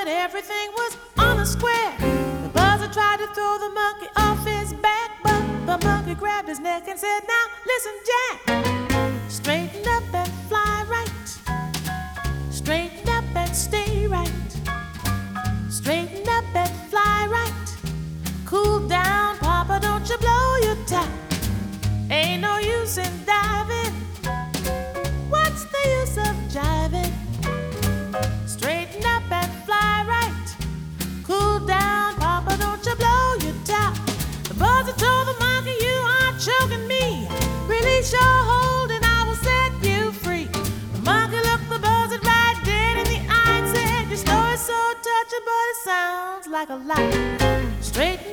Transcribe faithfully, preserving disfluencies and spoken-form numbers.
when everything was on a square. The buzzer tried to throw the monkey off his back, but the monkey grabbed his neck and said, "Now listen, Jack, straighten up and fly right. Straighten up and stay right. Straighten up and fly right. Cool down, Papa, don't you blow your top. Ain't no use in diving. What's the use of jiving? Straighten up and fly right. Cool down, Papa, don't you blow your top." The buzzer told the monkey, "You are choking me. Release your hold and I will set you free." The monkey looked the buzzer right dead in the eye and said, "Your story's so touching, but it sounds like a lie. Straighten